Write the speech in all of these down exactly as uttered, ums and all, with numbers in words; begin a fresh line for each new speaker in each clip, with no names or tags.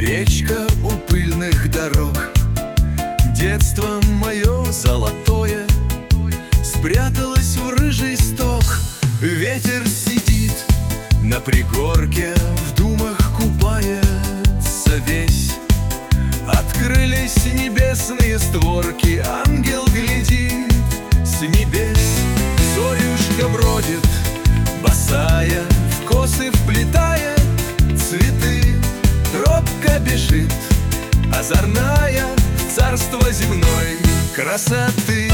Речка у пыльных дорог, детство мое золотое спряталось в рыжий сток. Ветер сидит на пригорке, в думах купается весь. Открылись небесные створки, ангел глядит с небес. Зорюшка бродит, босая, в косы вплетая цветы. Робко бежит, озорная, в царство земной красоты.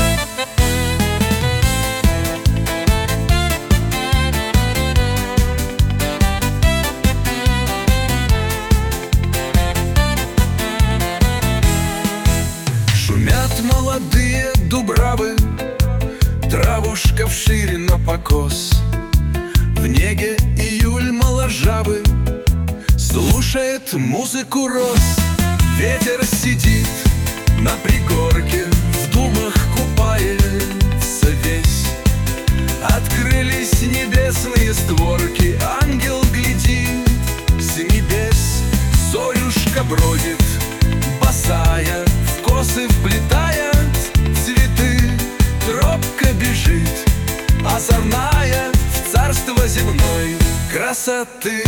Шумят молодые дубравы, травушка вшире на покос. В неге июль моложавый слушает музыку роз. Ветер сидит на пригорке, в думах купается весь. Открылись небесные створки, ангел глядит с небес. Зорюшка бродит, босая, в косы вплетая цветы. Робко бежит, озорная, в царство земной красоты.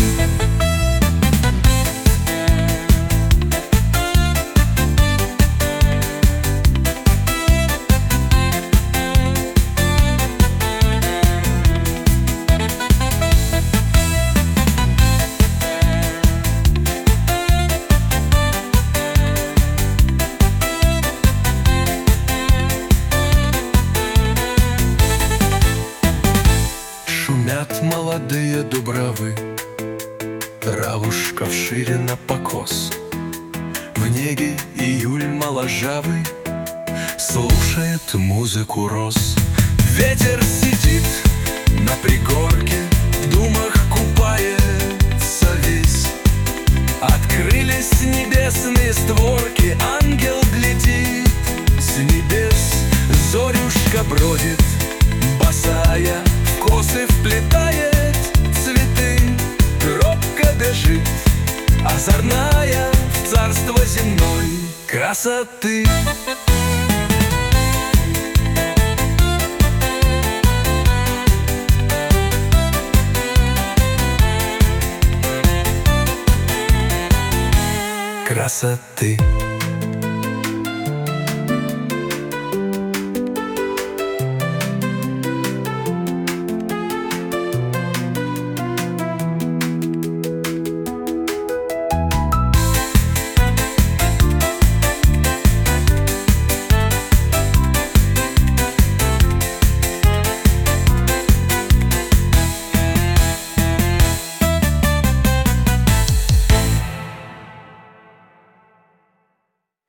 Шумят молодые дубравы, травушка вшире на покос. В неге июль моложавый слушает музыку роз. Ветер сидит на пригорке, в думах купается весь. Открылись небесные створки, ангел глядит с небес. Зорюшка бродит, босая, косы вплетает цветы. Робко бежит, озорная, в царство земной красоты. Красоты.